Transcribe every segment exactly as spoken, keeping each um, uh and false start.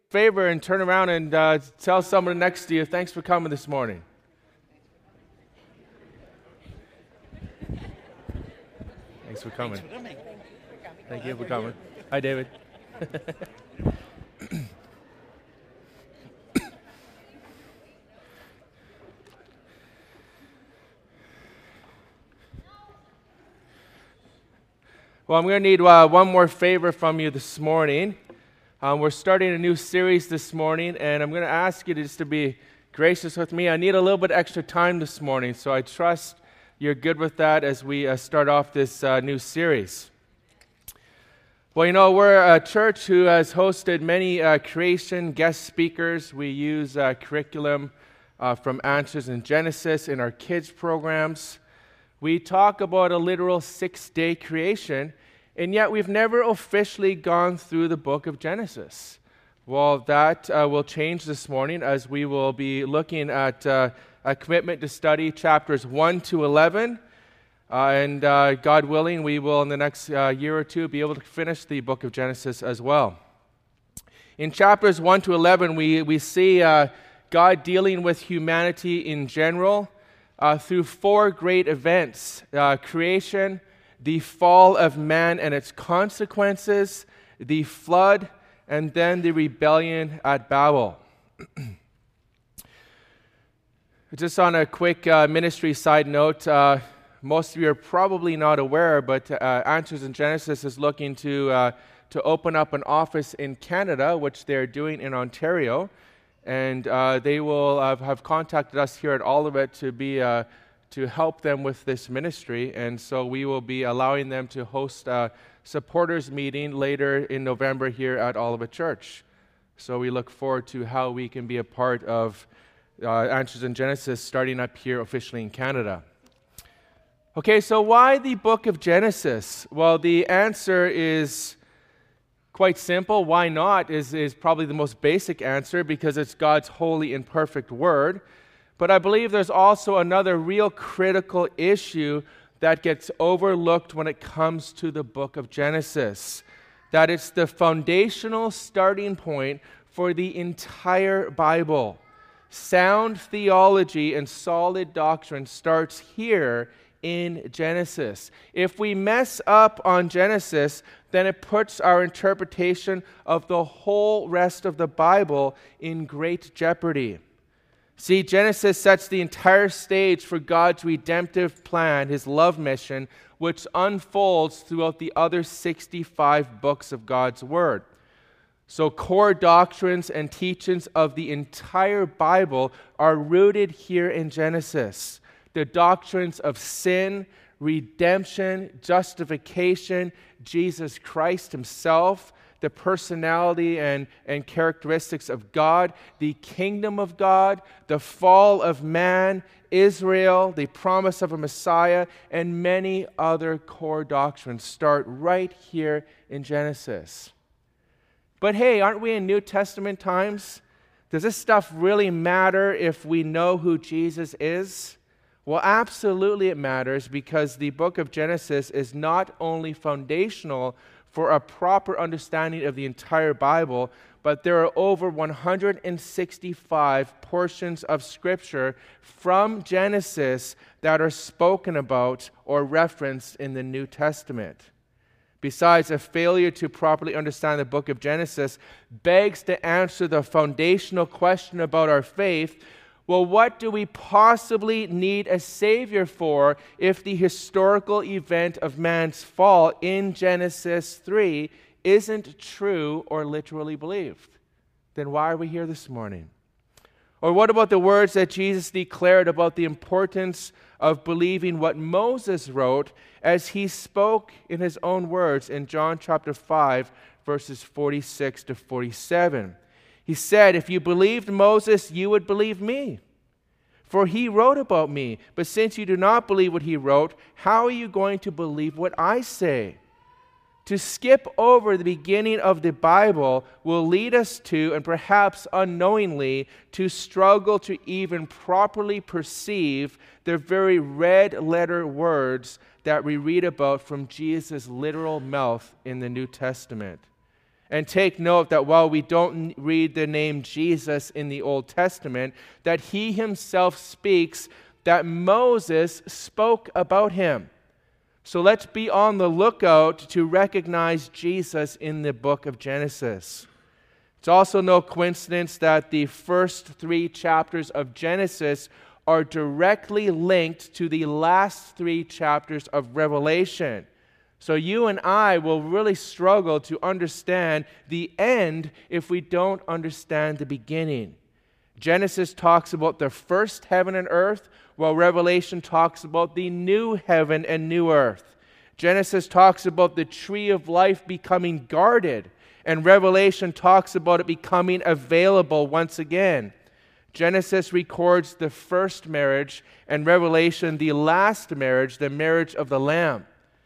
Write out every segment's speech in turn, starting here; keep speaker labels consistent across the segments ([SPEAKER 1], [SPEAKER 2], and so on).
[SPEAKER 1] favor and turn around and uh, tell someone next to you, thanks for coming this morning. Thanks for coming.
[SPEAKER 2] Thanks for coming.
[SPEAKER 1] Thank you for coming. Hi, David. Well, I'm going to need uh, one more favor from you this morning. Um, we're starting a new series this morning, and I'm going to ask you to just to be gracious with me. I need a little bit extra time this morning, so I trust you're good with that as we uh, start off this uh, new series. Well, you know, we're a church who has hosted many uh, creation guest speakers. We use uh, curriculum uh, from Answers in Genesis in our kids' programs. We talk about a literal six-day creation, and yet we've never officially gone through the book of Genesis. Well, that uh, will change this morning as we will be looking at uh, a commitment to study chapters one to eleven. Uh, and uh, God willing, we will in the next uh, year or two be able to finish the book of Genesis as well. In chapters one to eleven, we, we see uh, God dealing with humanity in general uh, through four great events: uh, creation, the fall of man and its consequences, the flood, and then the rebellion at Babel. Just on a quick uh, ministry side note, uh, most of you are probably not aware, but uh, Answers in Genesis is looking to uh, to open up an office in Canada, which they're doing in Ontario, and uh, they will uh, have contacted us here at Olivet to be uh, to help them with this ministry, and so we will be allowing them to host a supporters meeting later in November here at Olivet Church. So we look forward to how we can be a part of uh, Answers in Genesis starting up here officially in Canada. Okay, so why the book of Genesis? Well, the answer is quite simple. Why not is, is probably the most basic answer, because it's God's holy and perfect word. But I believe there's also another real critical issue that gets overlooked when it comes to the book of Genesis, that it's the foundational starting point for the entire Bible. Sound theology and solid doctrine starts here in Genesis. If we mess up on Genesis, then it puts our interpretation of the whole rest of the Bible in great jeopardy. See, Genesis sets the entire stage for God's redemptive plan, his love mission, which unfolds throughout the other sixty-five books of God's Word. So core doctrines and teachings of the entire Bible are rooted here in Genesis. The doctrines of sin, redemption, justification, Jesus Christ himself, the personality and, and characteristics of God, the kingdom of God, the fall of man, Israel, the promise of a Messiah, and many other core doctrines start right here in Genesis. But hey, aren't we in New Testament times? Does this stuff really matter if we know who Jesus is? Well, absolutely it matters, because the book of Genesis is not only foundational for a proper understanding of the entire Bible, but there are over one hundred sixty-five portions of Scripture from Genesis that are spoken about or referenced in the New Testament. Besides, a failure to properly understand the book of Genesis begs to answer the foundational question about our faith. Well, what do we possibly need a Savior for if the historical event of man's fall in Genesis three isn't true or literally believed? Then why are we here this morning? Or what about the words that Jesus declared about the importance of believing what Moses wrote as he spoke in his own words in John chapter five, verses forty-six to forty-seven? He said, "If you believed Moses, you would believe me, for he wrote about me. But since you do not believe what he wrote, how are you going to believe what I say?" To skip over the beginning of the Bible will lead us to, and perhaps unknowingly, to struggle to even properly perceive the very red letter words that we read about from Jesus' literal mouth in the New Testament. And take note that while we don't read the name Jesus in the Old Testament, that he himself speaks that Moses spoke about him. So let's be on the lookout to recognize Jesus in the book of Genesis. It's also no coincidence that the first three chapters of Genesis are directly linked to the last three chapters of Revelation. So you and I will really struggle to understand the end if we don't understand the beginning. Genesis talks about the first heaven and earth, while Revelation talks about the new heaven and new earth. Genesis talks about the tree of life becoming guarded, and Revelation talks about it becoming available once again. Genesis records the first marriage, and Revelation the last marriage, the marriage of the Lamb.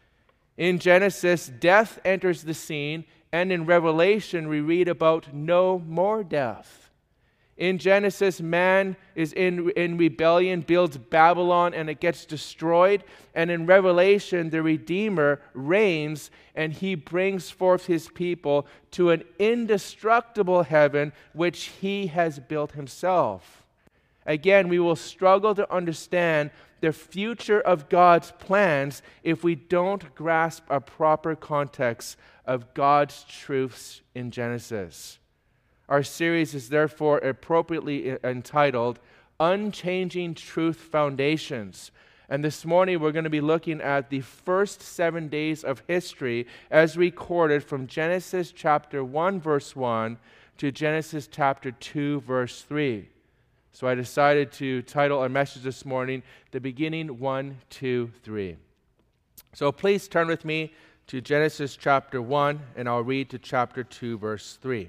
[SPEAKER 1] In Genesis, death enters the scene, and in Revelation, we read about no more death. In Genesis, man is in, in rebellion, builds Babylon, and it gets destroyed. And in Revelation, the Redeemer reigns, and he brings forth his people to an indestructible heaven, which he has built himself. Again, we will struggle to understand the future of God's plans if we don't grasp a proper context of God's truths in Genesis. Our series is therefore appropriately entitled Unchanging Truth Foundations. And this morning we're going to be looking at the first seven days of history as recorded from Genesis chapter one verse one to Genesis chapter two verse three. So I decided to title our message this morning, The Beginning one, two, three. So please turn with me to Genesis chapter one, and I'll read to chapter two, verse three.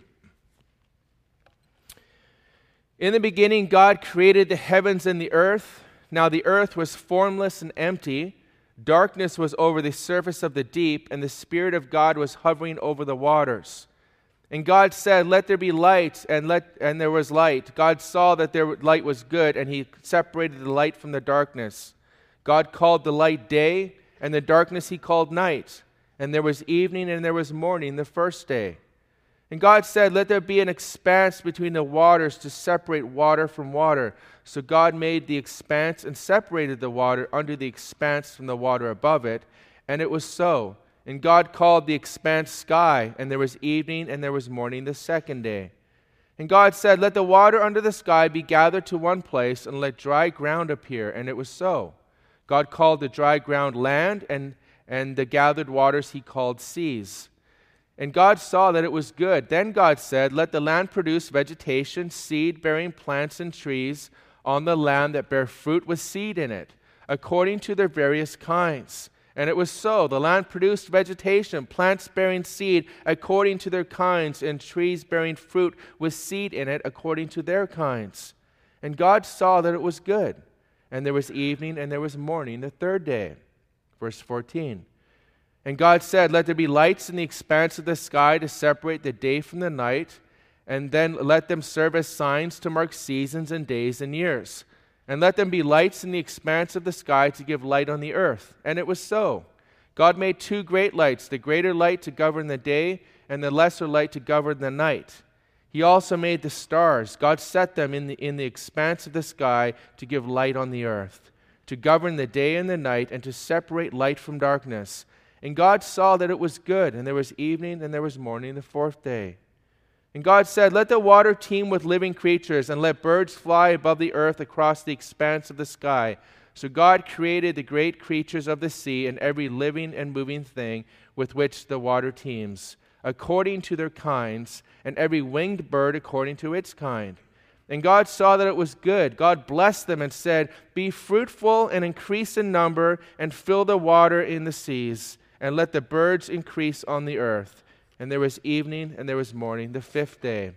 [SPEAKER 1] In the beginning, God created the heavens and the earth. Now the earth was formless and empty. Darkness was over the surface of the deep, and the Spirit of God was hovering over the waters. And God said, "Let there be light," and let and there was light. God saw that their light was good, and he separated the light from the darkness. God called the light day, and the darkness he called night. And there was evening and there was morning the first day. And God said, "Let there be an expanse between the waters to separate water from water." So God made the expanse and separated the water under the expanse from the water above it. And it was so. And God called the expanse sky, and there was evening and there was morning the second day. And God said, "Let the water under the sky be gathered to one place, and let dry ground appear." And it was so. God called the dry ground land, and, and the gathered waters he called seas. And God saw that it was good. Then God said, "Let the land produce vegetation, seed-bearing plants and trees on the land that bear fruit with seed in it, according to their various kinds." And it was so. The land produced vegetation, plants bearing seed according to their kinds, and trees bearing fruit with seed in it according to their kinds. And God saw that it was good. And there was evening and there was morning the third day. Verse fourteen. And God said, "Let there be lights in the expanse of the sky to separate the day from the night, and then let them serve as signs to mark seasons and days and years. And let them be lights in the expanse of the sky to give light on the earth." And it was so. God made two great lights, the greater light to govern the day, and the lesser light to govern the night. He also made the stars. God set them in the, in the expanse of the sky to give light on the earth, to govern the day and the night, and to separate light from darkness. And God saw that it was good, and there was evening and there was morning the fourth day. And God said, "Let the water teem with living creatures, and let birds fly above the earth across the expanse of the sky." So God created the great creatures of the sea and every living and moving thing with which the water teems, according to their kinds, and every winged bird according to its kind. And God saw that it was good. God blessed them and said, "Be fruitful and increase in number, and fill the water in the seas, and let the birds increase on the earth." And there was evening and there was morning the fifth day.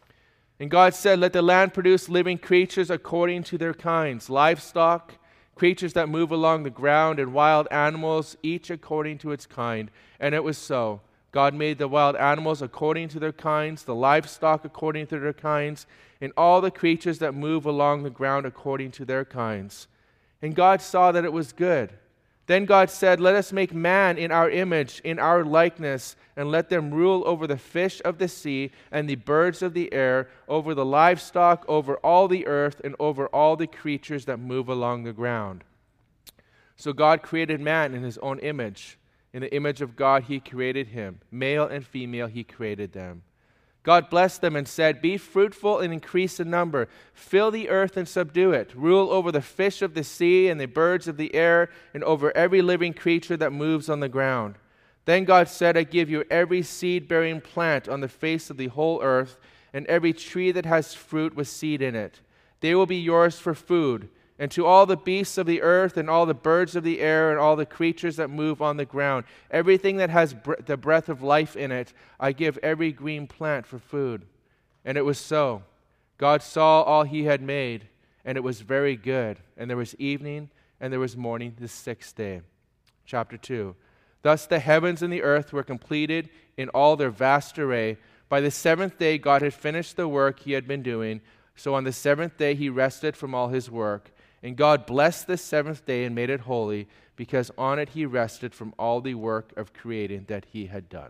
[SPEAKER 1] And God said, "Let the land produce living creatures according to their kinds, livestock, creatures that move along the ground, and wild animals, each according to its kind." And it was so. God made the wild animals according to their kinds, the livestock according to their kinds, and all the creatures that move along the ground according to their kinds. And God saw that it was good. Then God said, "Let us make man in our image, in our likeness, and let them rule over the fish of the sea and the birds of the air, over the livestock, over all the earth, and over all the creatures that move along the ground." So God created man in his own image. In the image of God he created him. Male and female he created them. God blessed them and said, "Be fruitful and increase in number. Fill the earth and subdue it. Rule over the fish of the sea and the birds of the air and over every living creature that moves on the ground." Then God said, "I give you every seed-bearing plant on the face of the whole earth and every tree that has fruit with seed in it. They will be yours for food. And to all the beasts of the earth and all the birds of the air and all the creatures that move on the ground, everything that has bre- the breath of life in it, I give every green plant for food." And it was so. God saw all he had made, and it was very good. And there was evening, and there was morning the sixth day. Chapter two. Thus the heavens and the earth were completed in all their vast array. By the seventh day God had finished the work he had been doing. So on the seventh day he rested from all his work. And God blessed the seventh day and made it holy, because on it he rested from all the work of creating that he had done.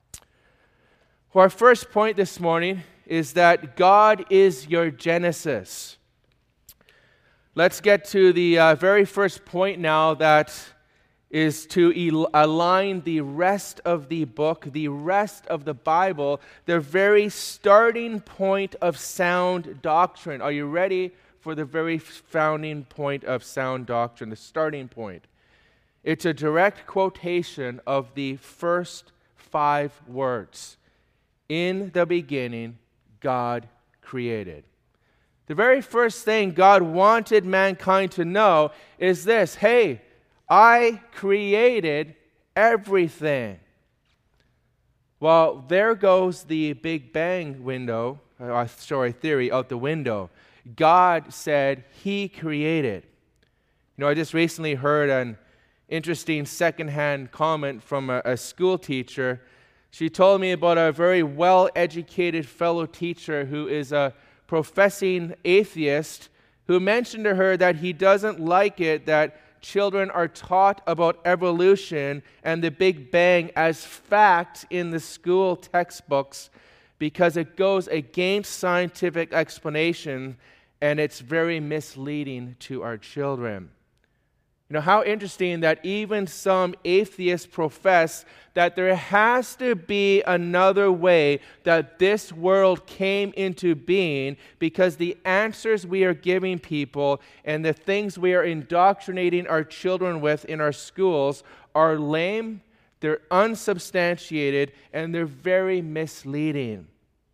[SPEAKER 1] Well, our first point this morning is that God is your Genesis. Let's get to the uh, very first point now, that is to el- align the rest of the book, the rest of the Bible, the very starting point of sound doctrine. Are you ready for the very founding point of sound doctrine, the starting point? It's a direct quotation of the first five words. In the beginning, God created. The very first thing God wanted mankind to know is this: hey, I created everything. Well, there goes the Big Bang window, uh, sorry, theory out the window. God said he created. You know, I just recently heard an interesting secondhand comment from a, a school teacher. She told me about a very well-educated fellow teacher who is a professing atheist, who mentioned to her that he doesn't like it that children are taught about evolution and the Big Bang as fact in the school textbooks, because it goes against scientific explanation and it's very misleading to our children. You know, how interesting that even some atheists profess that there has to be another way that this world came into being, because the answers we are giving people and the things we are indoctrinating our children with in our schools are lame, they're unsubstantiated, and they're very misleading.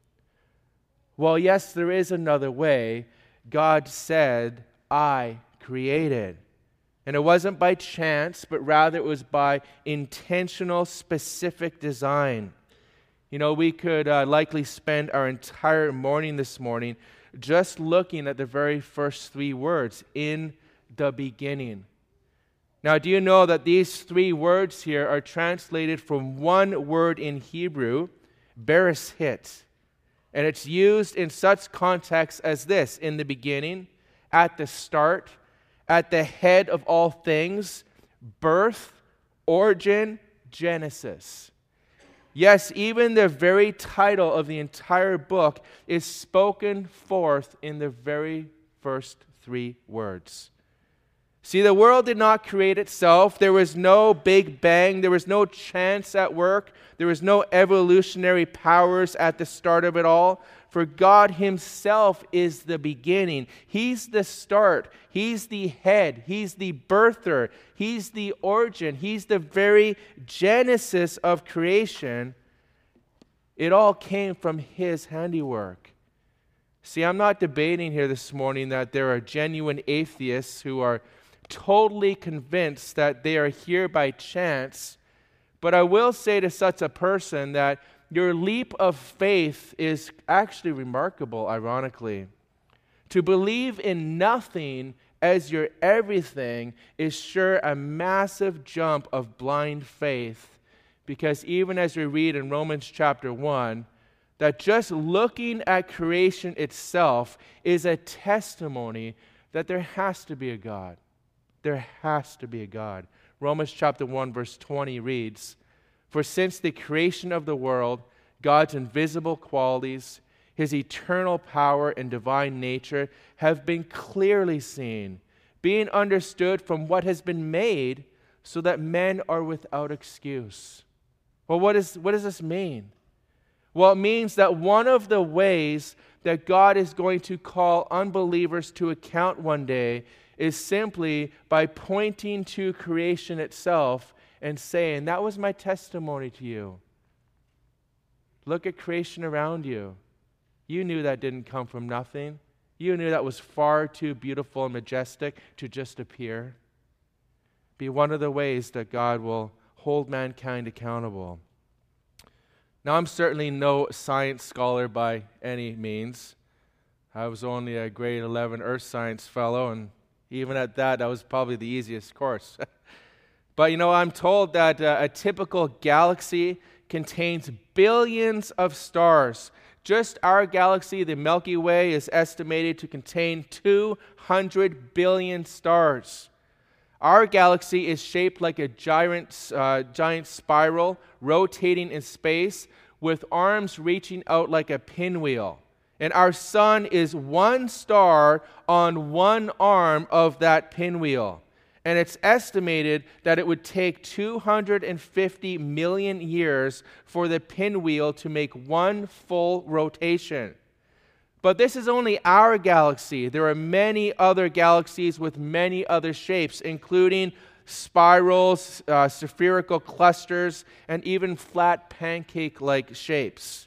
[SPEAKER 1] Well, yes, there is another way. God said, I created. And it wasn't by chance, but rather it was by intentional, specific design. You know, we could uh, likely spend our entire morning this morning just looking at the very first three words, in the beginning. Now, do you know that these three words here are translated from one word in Hebrew, bereshit? And it's used in such contexts as this: in the beginning, at the start, at the head of all things, birth, origin, Genesis. Yes, even the very title of the entire book is spoken forth in the very first three words. See, the world did not create itself. There was no Big Bang. There was no chance at work. There was no evolutionary powers at the start of it all. For God himself is the beginning. He's the start. He's the head. He's the birther. He's the origin. He's the very genesis of creation. It all came from his handiwork. See, I'm not debating here this morning that there are genuine atheists who are totally convinced that they are here by chance, but I will say to such a person that your leap of faith is actually remarkable, ironically. To believe in nothing as your everything is sure a massive jump of blind faith, because even as we read in Romans chapter one, that just looking at creation itself is a testimony that there has to be a God. There has to be a God. Romans chapter one, verse twenty reads, "For since the creation of the world, God's invisible qualities, his eternal power and divine nature have been clearly seen, being understood from what has been made, so that men are without excuse." Well, what, is, what does this mean? Well, it means that one of the ways that God is going to call unbelievers to account one day is simply by pointing to creation itself and saying, "That was my testimony to you. Look at creation around you. You knew that didn't come from nothing. You knew that was far too beautiful and majestic to just appear." Be one of the ways that God will hold mankind accountable. Now, I'm certainly no science scholar by any means. I was only a grade eleven earth science fellow, and even at that, that was probably the easiest course. But, you know, I'm told that uh, a typical galaxy contains billions of stars. Just our galaxy, the Milky Way, is estimated to contain two hundred billion stars. Our galaxy is shaped like a giant, uh, giant spiral rotating in space with arms reaching out like a pinwheel. And our sun is one star on one arm of that pinwheel. And it's estimated that it would take two hundred fifty million years for the pinwheel to make one full rotation. But this is only our galaxy. There are many other galaxies with many other shapes, including spirals, uh, spherical clusters, and even flat pancake-like shapes.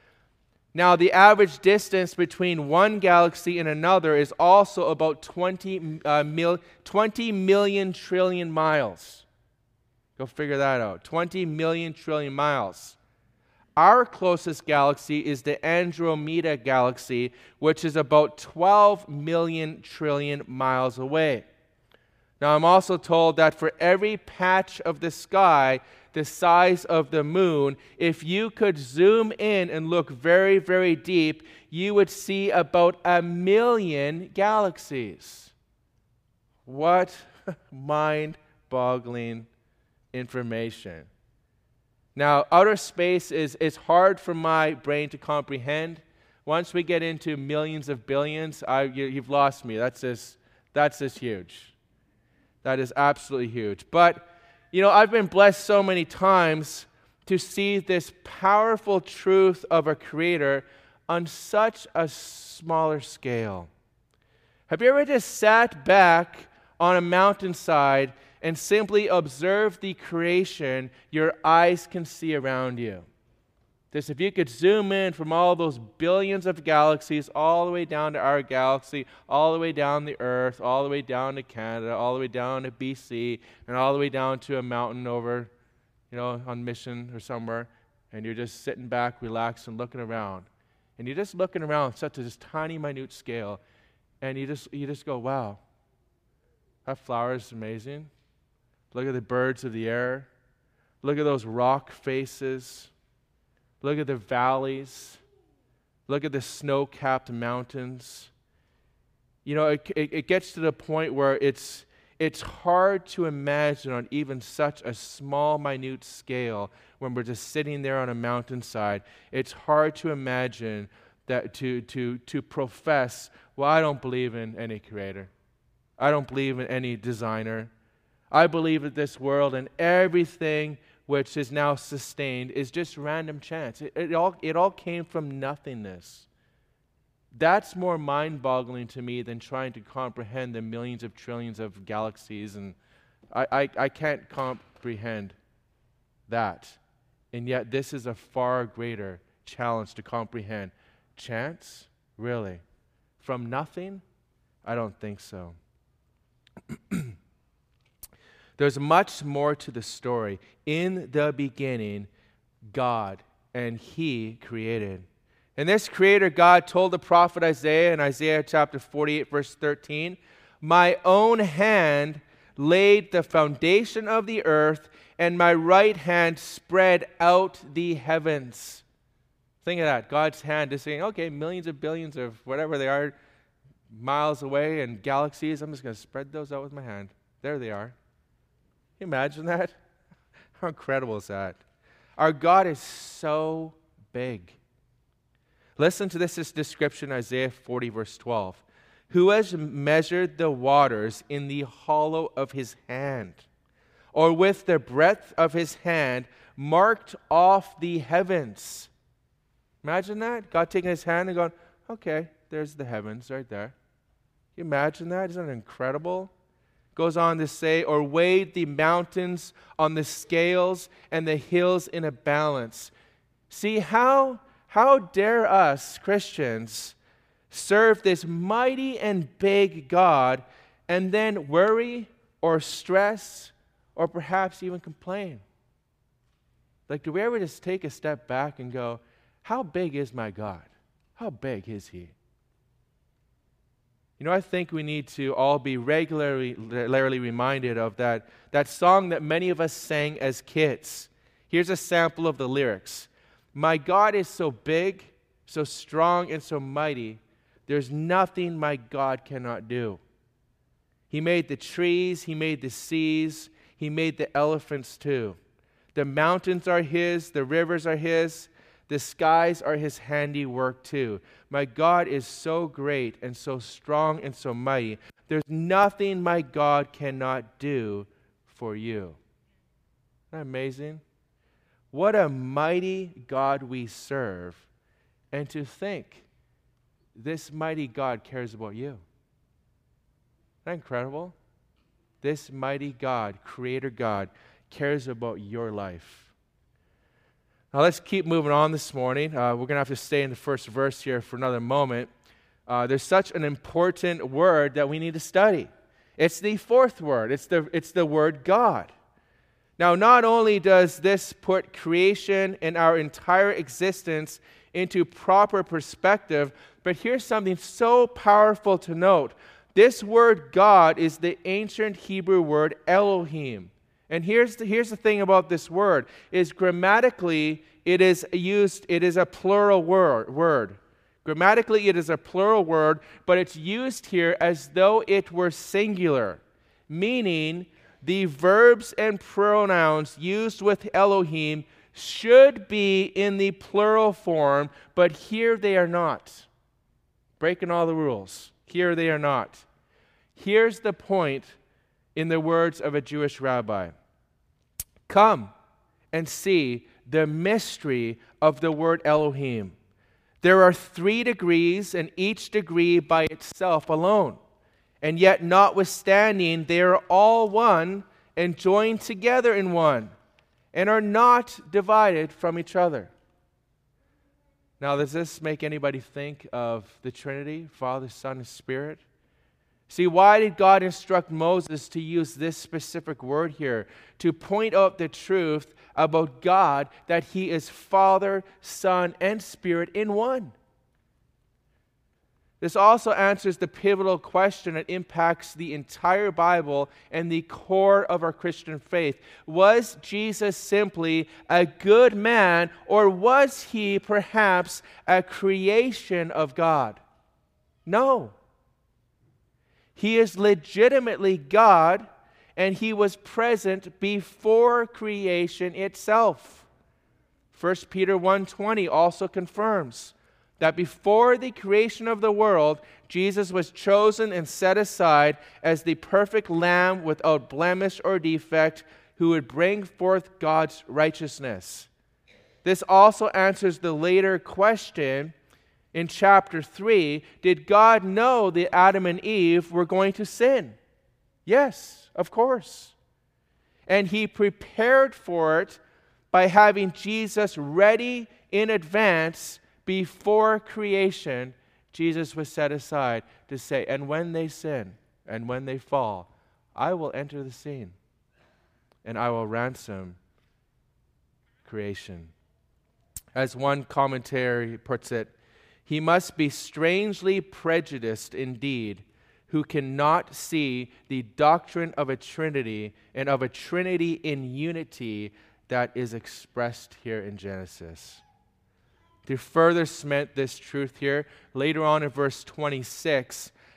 [SPEAKER 1] Now, the average distance between one galaxy and another is also about twenty, uh, mil, twenty million trillion miles. Go figure that out. twenty million trillion miles. Our closest galaxy is the Andromeda galaxy, which is about twelve million trillion miles away. Now, I'm also told that for every patch of the sky the size of the moon, if you could zoom in and look very, very deep, you would see about a million galaxies. What mind-boggling information. Now, outer space is, is hard for my brain to comprehend. Once we get into millions of billions, I, you, you've lost me. That's just, that's just huge. That is absolutely huge. But you know, I've been blessed so many times to see this powerful truth of a creator on such a smaller scale. Have you ever just sat back on a mountainside and simply observed the creation your eyes can see around you? This, if you could zoom in from all those billions of galaxies all the way down to our galaxy, all the way down the Earth, all the way down to Canada, all the way down to B C, and all the way down to a mountain over, you know, on Mission or somewhere, and you're just sitting back, relaxed, and looking around. And you're just looking around on such a this tiny, minute scale, and you just you just go, wow, that flower is amazing. Look at the birds of the air. Look at those rock faces. Look at the valleys. Look at the snow-capped mountains. You know, it, it, it gets to the point where it's it's hard to imagine on even such a small, minute scale when we're just sitting there on a mountainside. It's hard to imagine that to to to profess, well, I don't believe in any creator. I don't believe in any designer. I believe that this world and everything which is now sustained is just random chance. It, it all it all came from nothingness. That's more mind-boggling to me than trying to comprehend the millions of trillions of galaxies, and I, I, I can't comprehend that. And yet this is a far greater challenge to comprehend. Chance? Really? From nothing? I don't think so. There's much more to the story. In the beginning, God, and He created. And this creator God told the prophet Isaiah in Isaiah chapter forty-eight, verse thirteen, "My own hand laid the foundation of the earth, and my right hand spread out the heavens." Think of that. God's hand is saying, okay, millions of billions of whatever they are, miles away and galaxies, I'm just going to spread those out with my hand. There they are. you imagine that? How incredible is that? Our God is so big. Listen to this, this description, Isaiah forty, verse twelve. Who has measured the waters in the hollow of his hand, or with the breadth of his hand marked off the heavens? Imagine that. God taking his hand and going, okay, there's the heavens right there. Can you imagine that? Isn't that incredible? Goes on to say, or weighed the mountains on the scales and the hills in a balance. See, how, how dare us Christians serve this mighty and big God and then worry or stress or perhaps even complain? Like, do we ever just take a step back and go, how big is my God? How big is he? You know, I think we need to all be regularly, regularly reminded of that, that song that many of us sang as kids. Here's a sample of the lyrics. My God is so big, so strong, and so mighty, there's nothing my God cannot do. He made the trees, he made the seas, he made the elephants too. The mountains are his, the rivers are his, the skies are his handiwork too. My God is so great and so strong and so mighty. There's nothing my God cannot do for you. Isn't that amazing? What a mighty God we serve. And to think this mighty God cares about you. Isn't that incredible? This mighty God, Creator God, cares about your life. Now let's keep moving on this morning. Uh, we're going to have to stay in the first verse here for another moment. Uh, there's such an important word that we need to study. It's the fourth word. It's the, it's the word God. Now, not only does this put creation and our entire existence into proper perspective, but here's something so powerful to note. This word God is the ancient Hebrew word Elohim. And here's the, here's the thing about this word, is grammatically it is used, it is a plural word, word. Grammatically it is a plural word, but it's used here as though it were singular, meaning the verbs and pronouns used with Elohim should be in the plural form, but here they are not. Breaking all the rules. Here they are not. Here's the point in the words of a Jewish rabbi. Come and see the mystery of the word Elohim. There are three degrees, and each degree by itself alone. And yet, notwithstanding, they are all one and joined together in one, and are not divided from each other. Now, does this make anybody think of the Trinity, Father, Son, and Spirit? See, why did God instruct Moses to use this specific word here? To point out the truth about God, that he is Father, Son, and Spirit in one. This also answers the pivotal question that impacts the entire Bible and the core of our Christian faith. Was Jesus simply a good man, or was he perhaps a creation of God? No. He is legitimately God, and he was present before creation itself. First Peter one twenty also confirms that before the creation of the world, Jesus was chosen and set aside as the perfect Lamb without blemish or defect, who would bring forth God's righteousness. This also answers the later question in chapter three, did God know that Adam and Eve were going to sin? Yes, of course. And he prepared for it by having Jesus ready in advance. Before creation, Jesus was set aside to say, and when they sin, and when they fall, I will enter the scene, and I will ransom creation. As one commentary puts it, he must be strangely prejudiced indeed, who cannot see the doctrine of a Trinity and of a Trinity in unity that is expressed here in Genesis. To further cement this truth here, later on in verse twenty-six,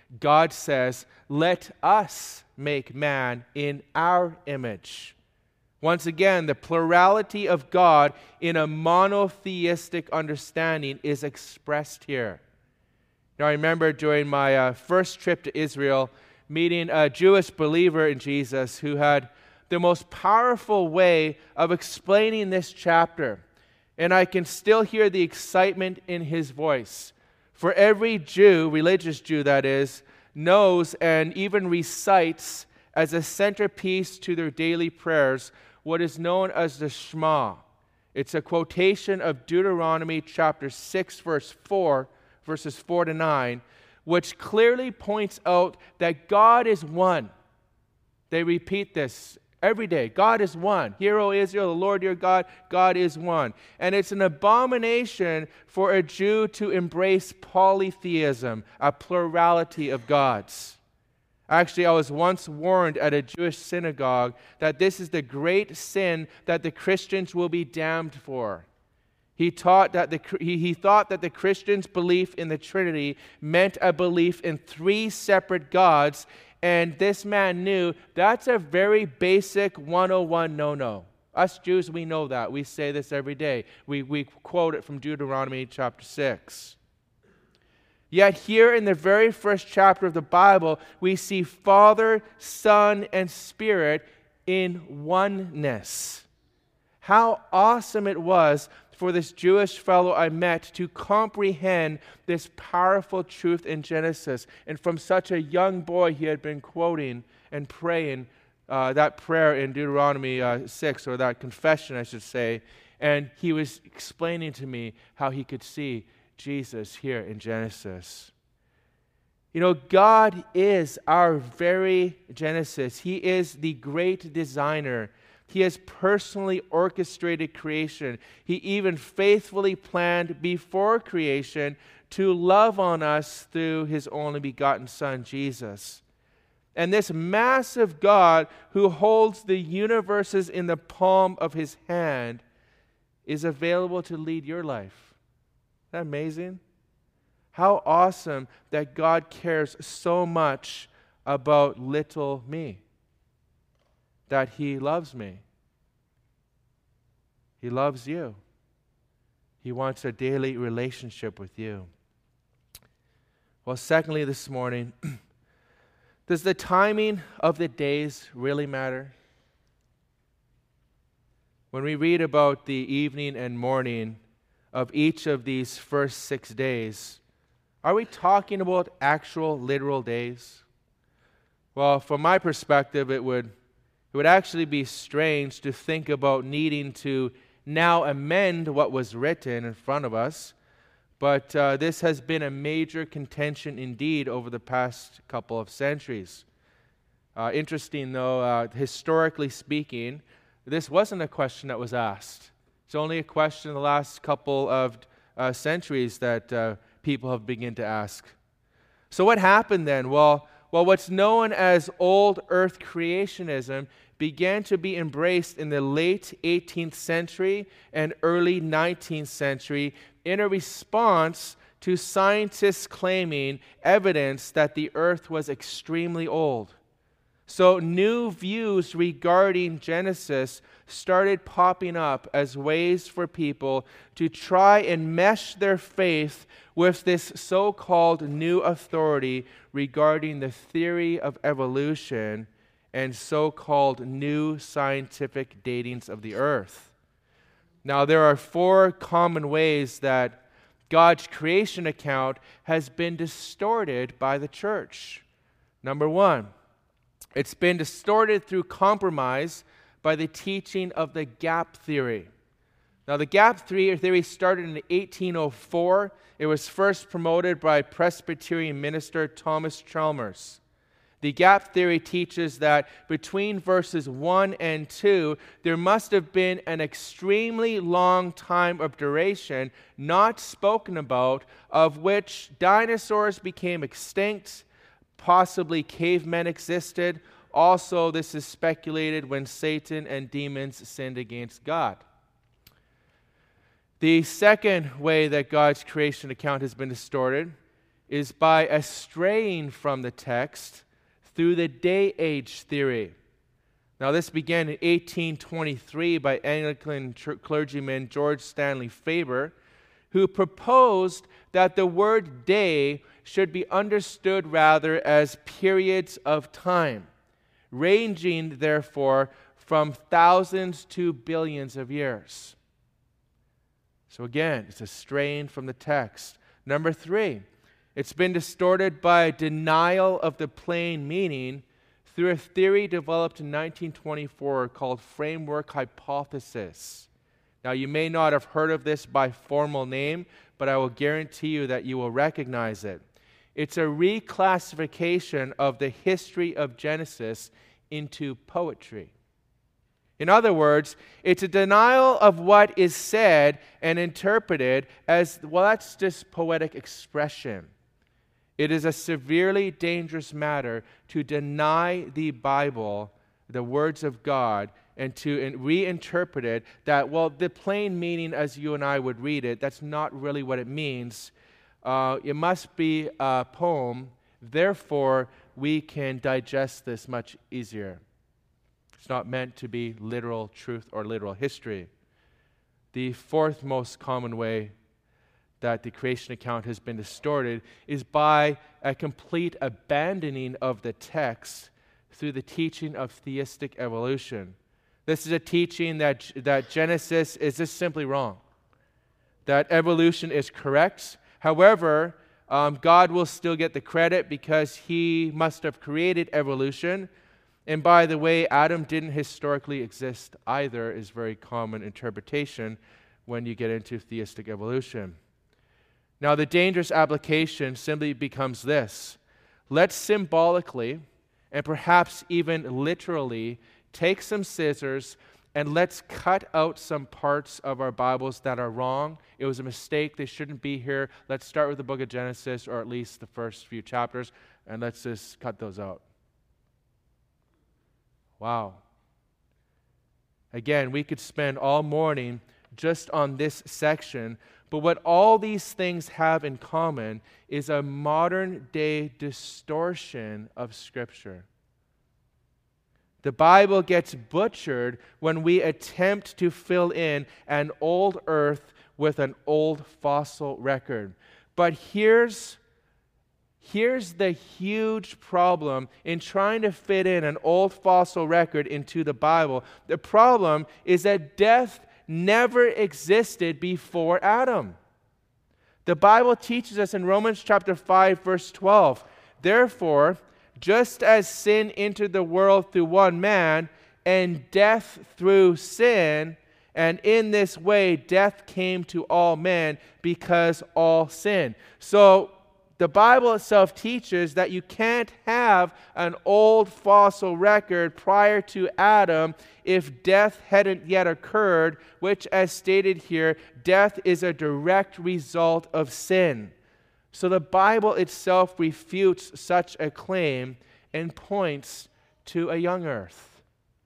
[SPEAKER 1] God says, let us make man in our image. Once again, the plurality of God in a monotheistic understanding is expressed here. Now, I remember during my uh, first trip to Israel, meeting a Jewish believer in Jesus who had the most powerful way of explaining this chapter. And I can still hear the excitement in his voice. For every Jew, religious Jew that is, knows and even recites as a centerpiece to their daily prayers what is known as the Shema. It's a quotation of Deuteronomy chapter six, verse four, verses four to nine, which clearly points out that God is one. They repeat this every day. God is one. Hear, O Israel, the Lord your God, God is one. And it's an abomination for a Jew to embrace polytheism, a plurality of gods. Actually, I was once warned at a Jewish synagogue that this is the great sin that the Christians will be damned for. He taught that the he, he thought that the Christians' belief in the Trinity meant a belief in three separate gods, and this man knew that's a very basic one oh one no-no. Us Jews, we know that. We say this every day. We, we quote it from Deuteronomy chapter six. Yet here in the very first chapter of the Bible, we see Father, Son, and Spirit in oneness. How awesome it was for this Jewish fellow I met to comprehend this powerful truth in Genesis. And from such a young boy, he had been quoting and praying uh, that prayer in Deuteronomy uh, six, or that confession, I should say. And he was explaining to me how he could see Jesus here in Genesis. You know, God is our very Genesis. He is the great designer. He has personally orchestrated creation. He even faithfully planned before creation to love on us through his only begotten Son, Jesus. And this massive God who holds the universes in the palm of his hand is available to lead your life. Isn't that amazing? How awesome that God cares so much about little me, that he loves me. He loves you. He wants a daily relationship with you. Well, secondly, this morning, does the timing of the days really matter? When we read about the evening and morning of each of these first six days, are we talking about actual literal days? Well, from my perspective, it would, it would actually be strange to think about needing to now amend what was written in front of us. But uh, this has been a major contention indeed over the past couple of centuries. Uh, interesting though, uh, historically speaking, this wasn't a question that was asked. It's only a question in the last couple of uh, centuries that uh, people have begun to ask. So what happened then? Well, well, what's known as old earth creationism began to be embraced in the late eighteenth century and early nineteenth century in a response to scientists claiming evidence that the earth was extremely old. So new views regarding Genesis started popping up as ways for people to try and mesh their faith with this so-called new authority regarding the theory of evolution and so-called new scientific datings of the earth. Now, there are four common ways that God's creation account has been distorted by the church. Number one, it's been distorted through compromise by the teaching of the gap theory. Now, the gap theory started in eighteen oh four. It was first promoted by Presbyterian minister Thomas Chalmers. The gap theory teaches that between verses one and two, there must have been an extremely long time of duration not spoken about, of which dinosaurs became extinct, possibly cavemen existed. Also, this is speculated when Satan and demons sinned against God. The second way that God's creation account has been distorted is by straying from the text through the day-age theory. Now, this began in eighteen twenty-three by Anglican tr- clergyman George Stanley Faber, who proposed that the word day should be understood rather as periods of time, ranging, therefore, from thousands to billions of years. So again, it's a strain from the text. Number three, it's been distorted by denial of the plain meaning through a theory developed in nineteen twenty-four called framework hypothesis. Now, you may not have heard of this by formal name, but I will guarantee you that you will recognize it. It's a reclassification of the history of Genesis into poetry. In other words, it's a denial of what is said and interpreted as, well, that's just poetic expression. It is a severely dangerous matter to deny the Bible, the words of God, and to in- reinterpret it that, well, the plain meaning as you and I would read it, that's not really what it means. Uh, it must be a poem, therefore we can digest this much easier. It's not meant to be literal truth or literal history. The fourth most common way that the creation account has been distorted is by a complete abandoning of the text through the teaching of theistic evolution. This is a teaching that, that Genesis is just simply wrong, that evolution is correct. However, um, God will still get the credit because he must have created evolution. And by the way, Adam didn't historically exist either, is very common interpretation when you get into theistic evolution. Now, the dangerous application simply becomes this. Let's symbolically and perhaps even literally take some scissors and let's cut out some parts of our Bibles that are wrong. It was a mistake. They shouldn't be here. Let's start with the book of Genesis, or at least the first few chapters, and let's just cut those out. Wow. Again, we could spend all morning just on this section, but what all these things have in common is a modern-day distortion of Scripture. The Bible gets butchered when we attempt to fill in an old earth with an old fossil record. But here's, here's the huge problem in trying to fit in an old fossil record into the Bible. The problem is that death never existed before Adam. The Bible teaches us in Romans chapter five, verse twelve, therefore, just as sin entered the world through one man, and death through sin, and in this way death came to all men because all sinned. So the Bible itself teaches that you can't have an old fossil record prior to Adam if death hadn't yet occurred, which, as stated here, death is a direct result of sin. So the Bible itself refutes such a claim and points to a young earth.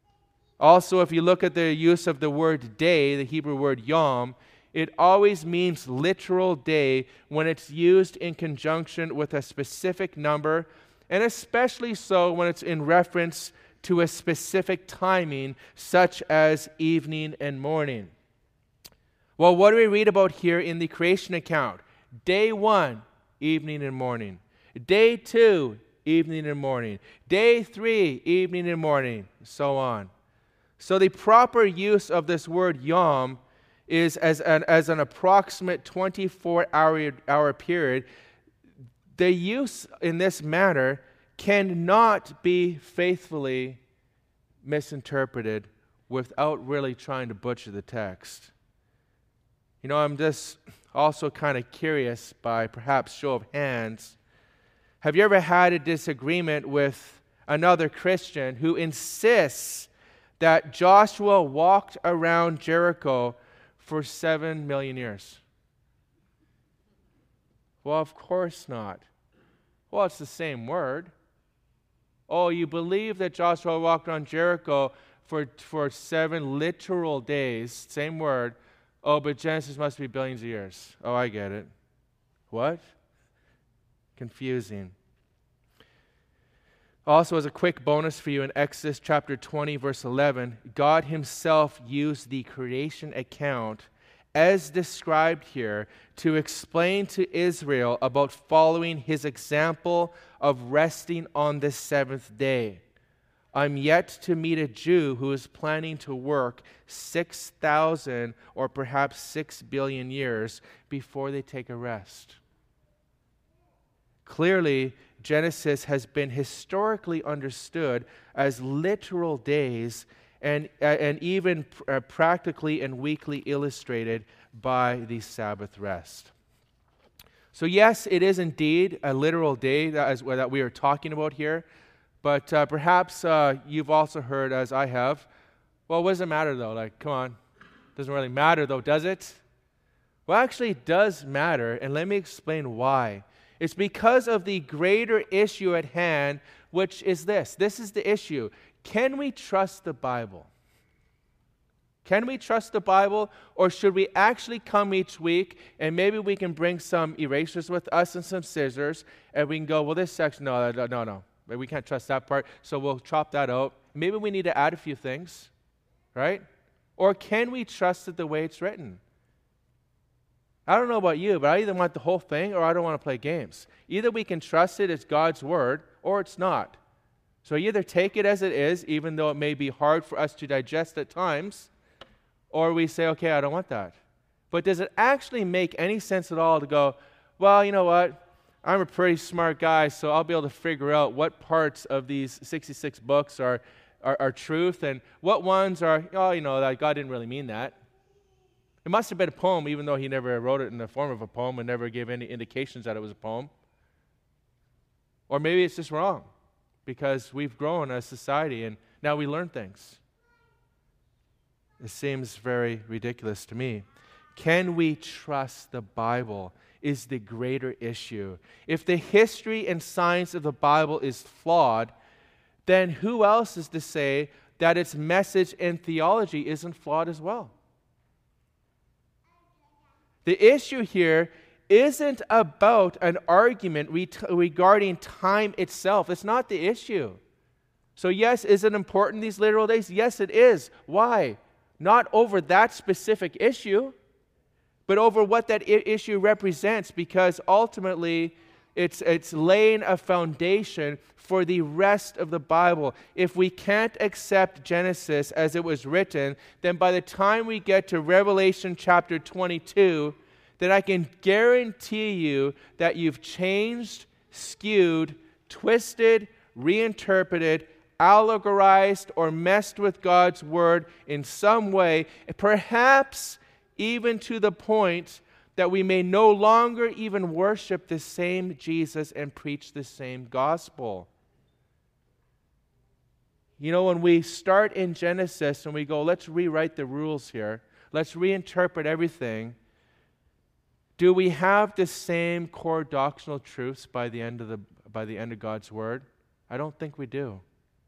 [SPEAKER 1] Also, if you look at the use of the word day, the Hebrew word yom, it always means literal day when it's used in conjunction with a specific number, and especially so when it's in reference to a specific timing, such as evening and morning. Well, what do we read about here in the creation account? Day one, evening and morning. Day two, evening and morning. Day three, evening and morning, so on. So the proper use of this word yom is as an, as an approximate twenty-four hour, hour period. The use in this manner cannot be faithfully misinterpreted without really trying to butcher the text. You know, I'm just also kind of curious, by perhaps show of hands, have you ever had a disagreement with another Christian who insists that Joshua walked around Jericho for seven million years? Well, of course not. Well, it's the same word. Oh, you believe that Joshua walked around Jericho for, for seven literal days, same word. Oh, but Genesis must be billions of years. Oh, I get it. What? confusing. Also, as a quick bonus for you, in Exodus chapter twenty, verse eleven, God himself used the creation account as described here to explain to Israel about following his example of resting on the seventh day. I'm yet to meet a Jew who is planning to work six thousand or perhaps six billion years before they take a rest. Clearly, Genesis has been historically understood as literal days and, uh, and even pr- uh, practically and weekly illustrated by the Sabbath rest. So yes, it is indeed a literal day that, is, that we are talking about here, but uh, perhaps uh, you've also heard, as I have, well, what does it matter though? Like, come on, doesn't really matter though, does it? Well, actually it does matter, and let me explain why. It's because of the greater issue at hand, which is this. This is the issue. Can we trust the Bible? Can we trust the Bible, or should we actually come each week and maybe we can bring some erasers with us and some scissors and we can go, well, this section, no, no, no, no. We can't trust that part, so we'll chop that out. Maybe we need to add a few things, right? Or can we trust it the way it's written? I don't know about you, but I either want the whole thing or I don't want to play games. Either we can trust it as God's word or it's not. So either take it as it is, even though it may be hard for us to digest at times, or we say, okay, I don't want that. But does it actually make any sense at all to go, well, you know what? I'm a pretty smart guy, so I'll be able to figure out what parts of these sixty-six books are, are, are truth and what ones are, oh, you know, that God didn't really mean that. It must have been a poem, even though he never wrote it in the form of a poem and never gave any indications that it was a poem. Or maybe it's just wrong because we've grown as a society and now we learn things. It seems very ridiculous to me. Can we trust the Bible is the greater issue. If the history and science of the Bible is flawed, then who else is to say that its message and theology isn't flawed as well? The issue here isn't about an argument re- regarding time itself. It's not the issue. So yes, is it important these literal days? Yes, it is. Why? Not over that specific issue, but over what that I- issue represents, because ultimately it's, it's laying a foundation for the rest of the Bible. If we can't accept Genesis as it was written, then by the time we get to Revelation chapter twenty-two, then I can guarantee you that you've changed, skewed, twisted, reinterpreted, allegorized, or messed with God's word in some way, perhaps even to the point that we may no longer even worship the same Jesus and preach the same gospel. You know, when we start in Genesis and we go, let's rewrite the rules here, let's reinterpret everything, do we have the same core doctrinal truths by the end of the by the end of God's word? I don't think we do.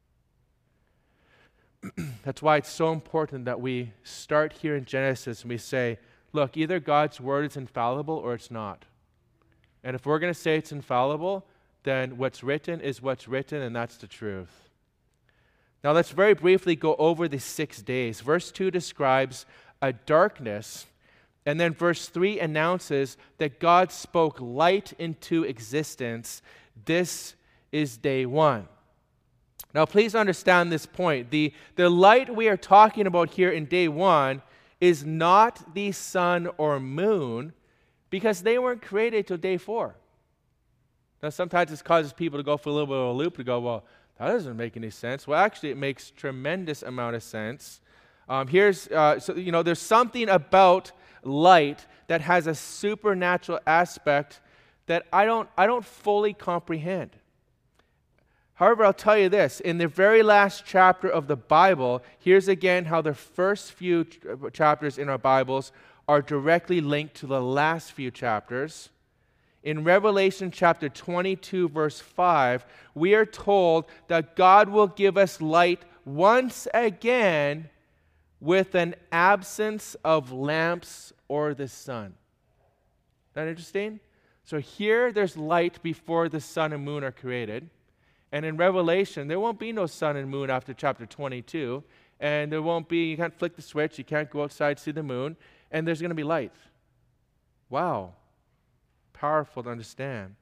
[SPEAKER 1] That's why it's so important that we start here in Genesis and we say, look, either God's word is infallible or it's not. And if we're going to say it's infallible, then what's written is what's written, and that's the truth. Now let's very briefly go over the six days. Verse two describes a darkness, and then verse three announces that God spoke light into existence. This is day one. Now please understand this point. The, the light we are talking about here in day one is not the sun or moon, because they weren't created till day four. Now sometimes this causes people to go for a little bit of a loop to go, well, that doesn't make any sense. Well, actually, it makes tremendous amount of sense. Um, here's, uh, so, you know, there's something about light that has a supernatural aspect that I don't, I don't fully comprehend. However, I'll tell you this. In the very last chapter of the Bible, here's again how the first few ch- chapters in our Bibles are directly linked to the last few chapters. In Revelation chapter twenty-two, verse five, we are told that God will give us light once again with an absence of lamps or the sun. Isn't that interesting? So here there's light before the sun and moon are created. And in Revelation, there won't be no sun and moon after chapter twenty-two. And there won't be, you can't flick the switch, you can't go outside, see the moon, and there's going to be light. Wow. Powerful to understand.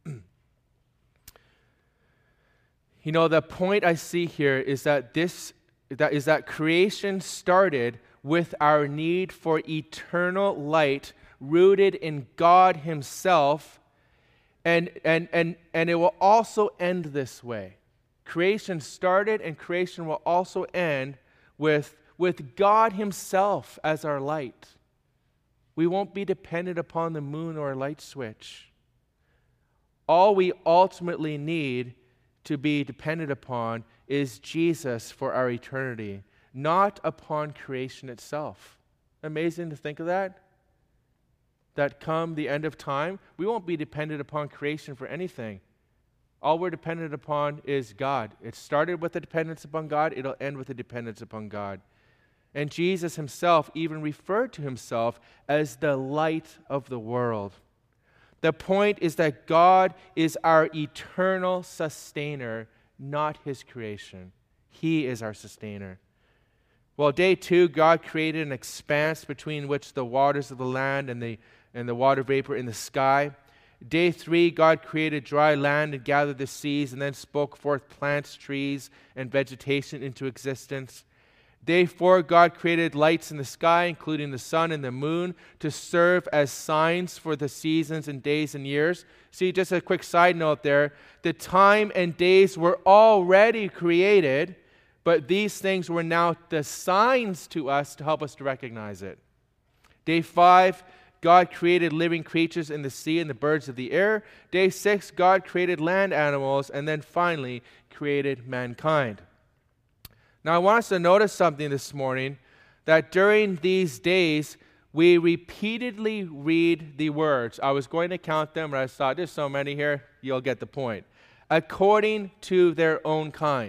[SPEAKER 1] You know, the point I see here is that this that is that creation started with our need for eternal light rooted in God himself, and and and and it will also end this way. Creation started and creation will also end with with God himself as our light. We won't be dependent upon the moon or a light switch. All we ultimately need to be dependent upon is Jesus for our eternity, not upon creation itself. Amazing to think of that? That come the end of time, we won't be dependent upon creation for anything. All we're dependent upon is God. It started with a dependence upon God, it'll end with a dependence upon God. And Jesus himself even referred to himself as the light of the world. The point is that God is our eternal sustainer, not his creation. He is our sustainer. Well, day two, God created an expanse between which the waters of the land and the, and the water vapor in the sky. Day three, God created dry land and gathered the seas and then spoke forth plants, trees, and vegetation into existence. Day four, God created lights in the sky, including the sun and the moon, to serve as signs for the seasons and days and years. See, just a quick side note there. The time and days were already created, but these things were now the signs to us to help us to recognize it. Day five, God created living creatures in the sea and the birds of the air. Day six, God created land animals, and then finally created mankind. Now, I want us to notice something this morning, that during these days, we repeatedly read the words. I was going to count them, but I thought, there's so many here, you'll get the point. According to their own kind.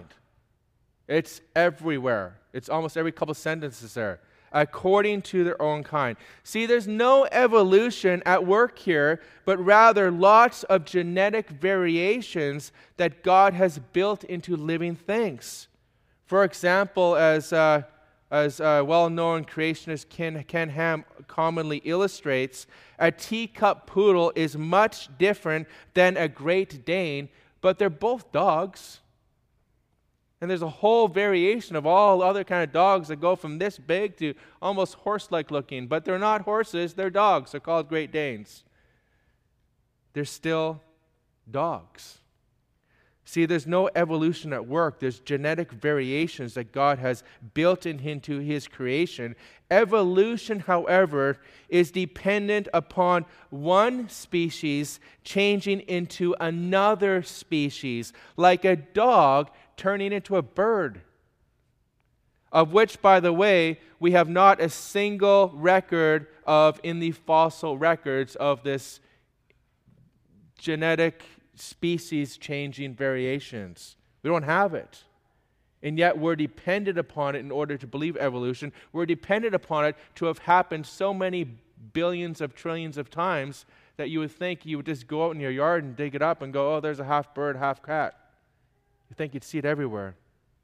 [SPEAKER 1] It's everywhere. It's almost every couple sentences there. According to their own kind. See, there's no evolution at work here, but rather lots of genetic variations that God has built into living things. For example, as uh, as uh, well-known creationist Ken, Ken Ham commonly illustrates, a teacup poodle is much different than a Great Dane, but they're both dogs. And there's a whole variation of all other kind of dogs that go from this big to almost horse-like looking, but they're not horses, they're dogs. They're called Great Danes. They're still dogs. See, there's no evolution at work. There's genetic variations that God has built in into his creation. Evolution, however, is dependent upon one species changing into another species, like a dog turning into a bird, of which, by the way, we have not a single record of in the fossil records of this genetic species changing variations. We don't have it. And yet we're dependent upon it in order to believe evolution. We're dependent upon it to have happened so many billions of trillions of times that you would think you would just go out in your yard and dig it up and go, oh, there's a half bird, half cat. You think you'd see it everywhere.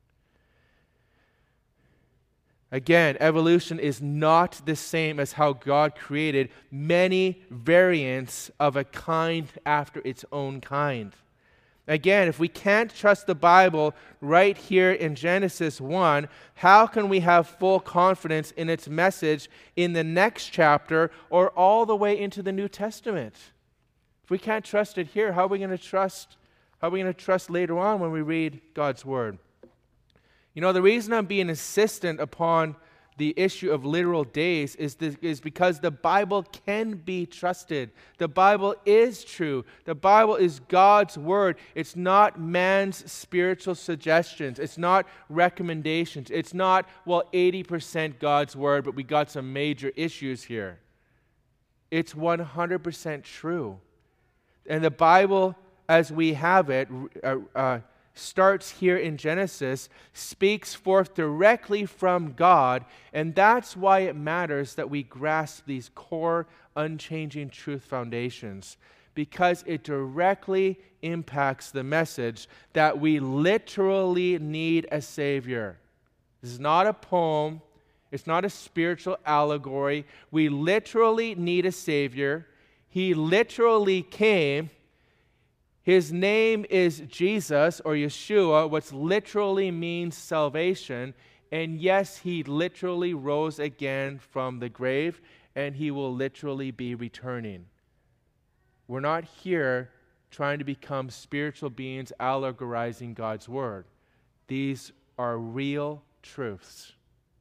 [SPEAKER 1] Again, evolution is not the same as how God created many variants of a kind after its own kind. Again, if we can't trust the Bible right here in Genesis one, how can we have full confidence in its message in the next chapter or all the way into the New Testament? If we can't trust it here, how are we going to trust, how are we going to trust later on when we read God's Word? You know, the reason I'm being insistent upon the issue of literal days is, this, is because the Bible can be trusted. The Bible is true. The Bible is God's Word. It's not man's spiritual suggestions. It's not recommendations. It's not, well, eighty percent God's Word, but we got some major issues here. It's one hundred percent true. And the Bible, as we have it, uh, uh, starts here in Genesis, speaks forth directly from God, and that's why it matters that we grasp these core, unchanging truth foundations. because it directly impacts the message that we literally need a Savior. This is not a poem. It's not a spiritual allegory. We literally need a Savior. He literally came. His name is Jesus or Yeshua, which literally means salvation. And yes, he literally rose again from the grave, and he will literally be returning. We're not here trying to become spiritual beings allegorizing God's word. These are real truths.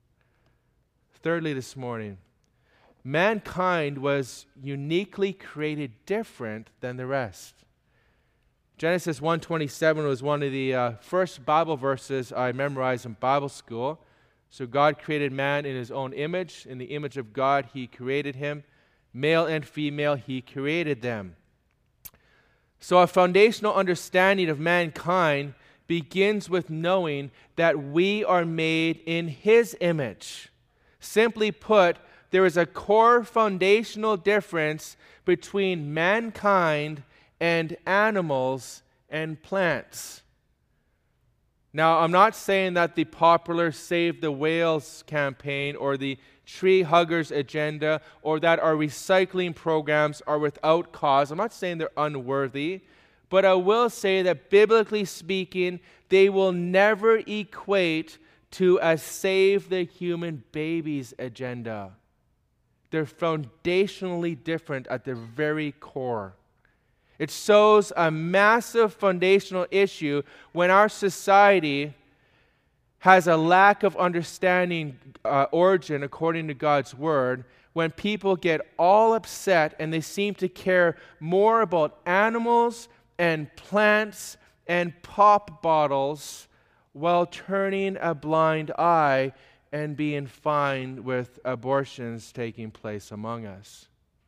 [SPEAKER 1] Thirdly, this morning, mankind was uniquely created different than the rest. Genesis one twenty-seven was one of the uh, first Bible verses I memorized in Bible school. So God created man in his own image. In the image of God, he created him. Male and female, he created them. So a foundational understanding of mankind begins with knowing that we are made in his image. Simply put, there is a core foundational difference between mankind and animals and plants. Now, I'm not saying that the popular Save the Whales campaign or the tree huggers agenda or that our recycling programs are without cause. I'm not saying they're unworthy, but I will say that biblically speaking, they will never equate to a save the human babies agenda. They're foundationally different at their very core. It shows a massive foundational issue when our society has a lack of understanding uh, origin according to God's word, when people get all upset and they seem to care more about animals and plants and pop bottles while turning a blind eye and being fine with abortions taking place among us.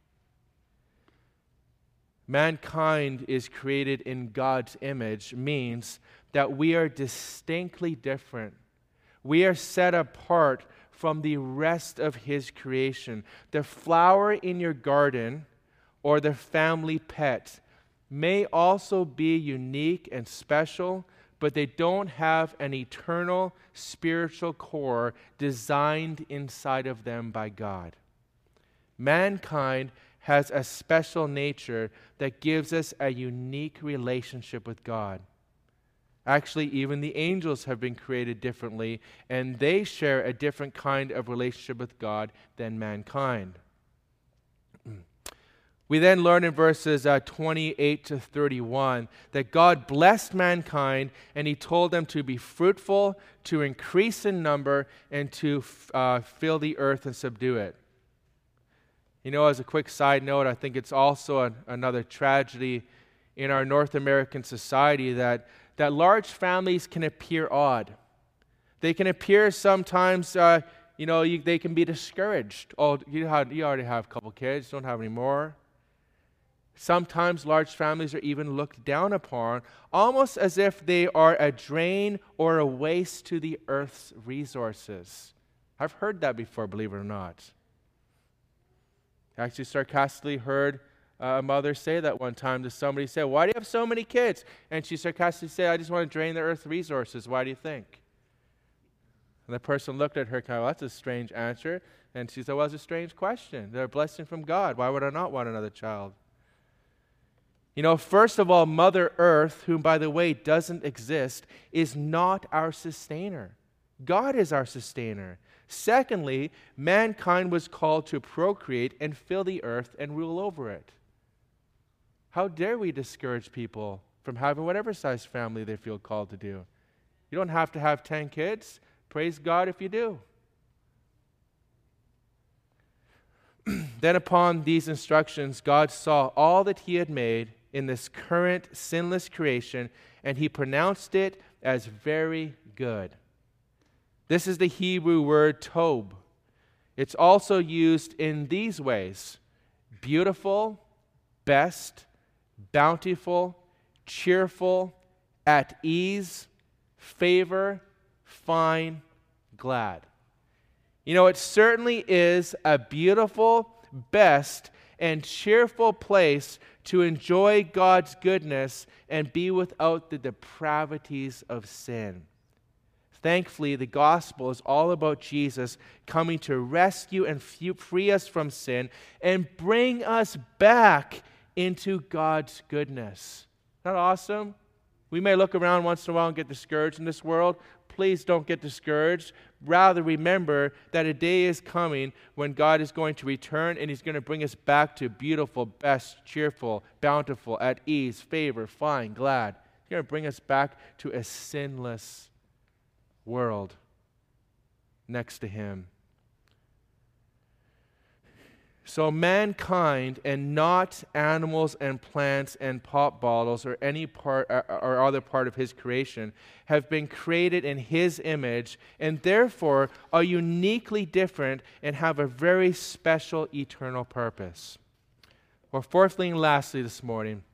[SPEAKER 1] Mankind is created in God's image means that we are distinctly different. We are set apart from the rest of his creation. The flower in your garden or the family pet may also be unique and special, but they don't have an eternal spiritual core designed inside of them by God. Mankind has a special nature that gives us a unique relationship with God. Actually, even the angels have been created differently, and they share a different kind of relationship with God than mankind. We then learn in verses uh, twenty-eight to thirty-one that God blessed mankind, and he told them to be fruitful, to increase in number, and to uh, fill the earth and subdue it. You know, as a quick side note, I think it's also a, another tragedy in our North American society that, that large families can appear odd. They can appear sometimes, uh, you know, you, they can be discouraged. Oh, you, had, you already have a couple kids, don't have any more. Sometimes large families are even looked down upon, almost as if they are a drain or a waste to the earth's resources. I've heard that before, believe it or not. I actually sarcastically heard uh, a mother say that one time to somebody. Say, "Why do you have so many kids?" And she sarcastically said, "I just want to drain the earth's resources. Why do you think?" And the person looked at her kind of, well, that's a strange answer. And she said, well, it's a strange question. They're a blessing from God. Why would I not want another child? You know, first of all, Mother Earth, whom, by the way, doesn't exist, is not our sustainer. God is our sustainer. Secondly, mankind was called to procreate and fill the earth and rule over it. How dare we discourage people from having whatever size family they feel called to do? You don't have to have ten kids. Praise God if you do. Then upon these instructions, God saw all that he had made in this current sinless creation, and he pronounced it as very good. This is the Hebrew word tob. It's also used in these ways: beautiful, best, bountiful, cheerful, at ease, favor, fine, glad. You know, it certainly is a beautiful, best, and cheerful place to enjoy God's goodness and be without the depravities of sin. Thankfully, the gospel is all about Jesus coming to rescue and free us from sin and bring us back into God's goodness. Isn't that awesome? We may look around once in a while and get discouraged in this world. Please don't get discouraged. Rather, remember that a day is coming when God is going to return and He's going to bring us back to beautiful, best, cheerful, bountiful, at ease, favor, fine, glad. He's going to bring us back to a sinless world next to Him. So mankind, and not animals and plants and pop bottles or any part or, or other part of His creation, have been created in His image and therefore are uniquely different and have a very special eternal purpose. Well, fourthly and lastly this morning,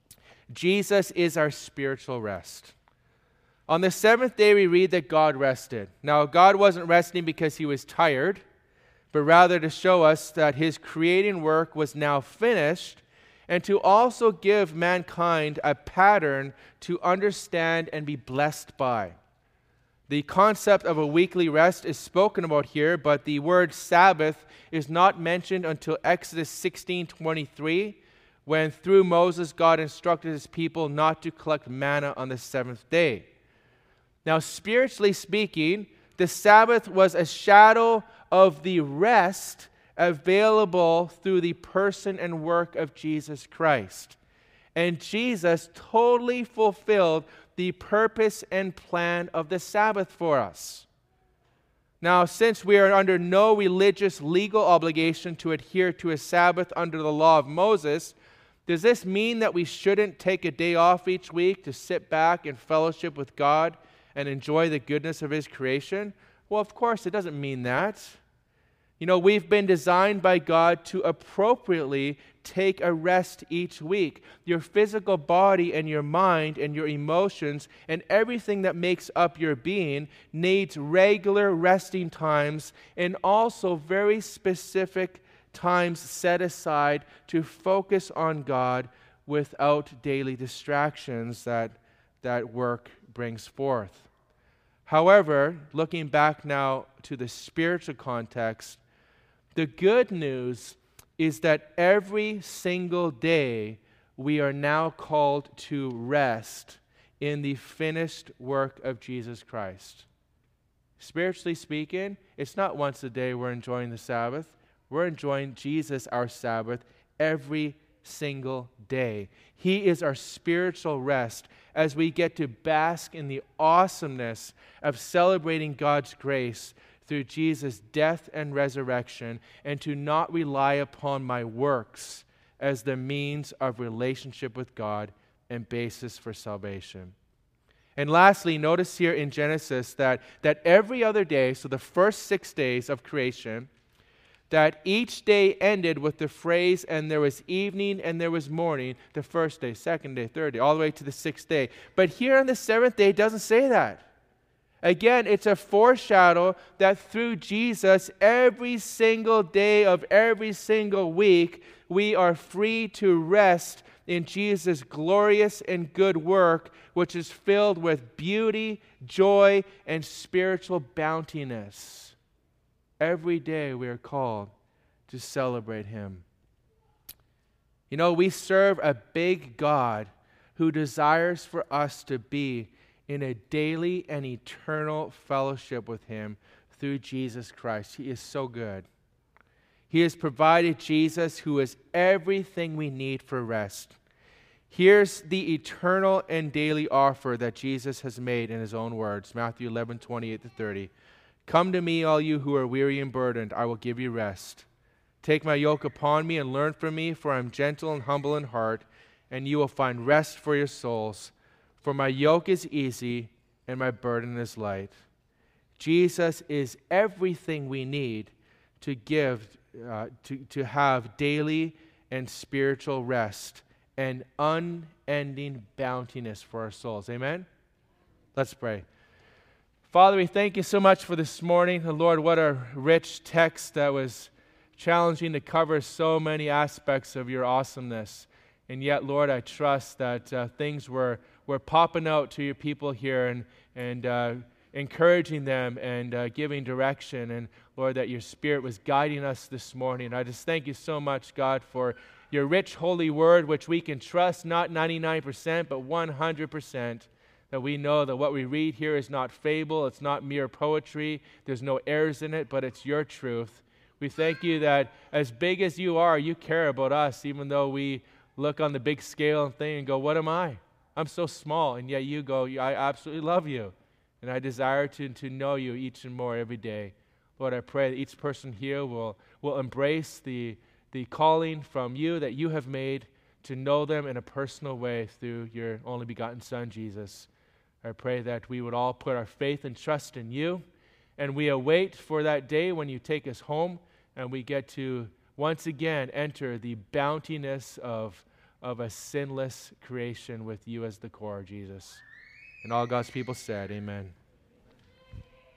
[SPEAKER 1] Jesus is our spiritual rest. On the seventh day we read that God rested. Now, God wasn't resting because He was tired, but rather to show us that His creating work was now finished, and to also give mankind a pattern to understand and be blessed by. The concept of a weekly rest is spoken about here, but the word Sabbath is not mentioned until Exodus sixteen twenty-three, when through Moses God instructed His people not to collect manna on the seventh day. Now, spiritually speaking, the Sabbath was a shadow of the rest available through the person and work of Jesus Christ. And Jesus totally fulfilled the purpose and plan of the Sabbath for us. Now, since we are under no religious legal obligation to adhere to a Sabbath under the law of Moses, does this mean that we shouldn't take a day off each week to sit back and fellowship with God and enjoy the goodness of His creation? Well, of course, it doesn't mean that. You know, we've been designed by God to appropriately take a rest each week. Your physical body and your mind and your emotions and everything that makes up your being needs regular resting times and also very specific times set aside to focus on God without daily distractions that, that work brings forth. However, looking back now to the spiritual context, the good news is that every single day we are now called to rest in the finished work of Jesus Christ. Spiritually speaking, it's not once a day we're enjoying the Sabbath. We're enjoying Jesus, our Sabbath, every single day. He is our spiritual rest as we get to bask in the awesomeness of celebrating God's grace through Jesus' death and resurrection, and to not rely upon my works as the means of relationship with God and basis for salvation. And lastly, notice here in Genesis that, that every other day, so the first six days of creation, that each day ended with the phrase, and there was evening and there was morning, the first day, second day, third day, all the way to the sixth day. But here on the seventh day, it doesn't say that. Again, it's a foreshadow that through Jesus, every single day of every single week, we are free to rest in Jesus' glorious and good work, which is filled with beauty, joy, and spiritual bountiness. Every day we are called to celebrate Him. You know, we serve a big God who desires for us to be in a daily and eternal fellowship with Him through Jesus Christ. He is so good. He has provided Jesus, who is everything we need for rest. Here's the eternal and daily offer that Jesus has made in His own words, Matthew eleven, twenty-eight to thirty. Come to me, all you who are weary and burdened, I will give you rest. Take my yoke upon me and learn from me, for I am gentle and humble in heart, and you will find rest for your souls. For my yoke is easy and my burden is light. Jesus is everything we need to give, uh, to, to have daily and spiritual rest and unending bountiness for our souls. Amen? Let's pray. Father, we thank you so much for this morning. And Lord, what a rich text that was challenging to cover so many aspects of your awesomeness. And yet, Lord, I trust that uh, things were, were popping out to your people here and, and uh, encouraging them and uh, giving direction. And, Lord, that your Spirit was guiding us this morning. I just thank you so much, God, for your rich, holy word, which we can trust not ninety-nine percent, but one hundred percent. That we know that what we read here is not fable, it's not mere poetry, there's no errors in it, but it's your truth. We thank you that as big as you are, you care about us, even though we look on the big scale and thing and go, what am I? I'm so small. And yet you go, I absolutely love you. And I desire to, to know you each and more every day. Lord, I pray that each person here will, will embrace the, the calling from you that you have made to know them in a personal way through your only begotten Son, Jesus. I pray that we would all put our faith and trust in you, and we await for that day when you take us home and we get to once again enter the bountiness of, of a sinless creation with you as the core, Jesus. And all God's people said, amen.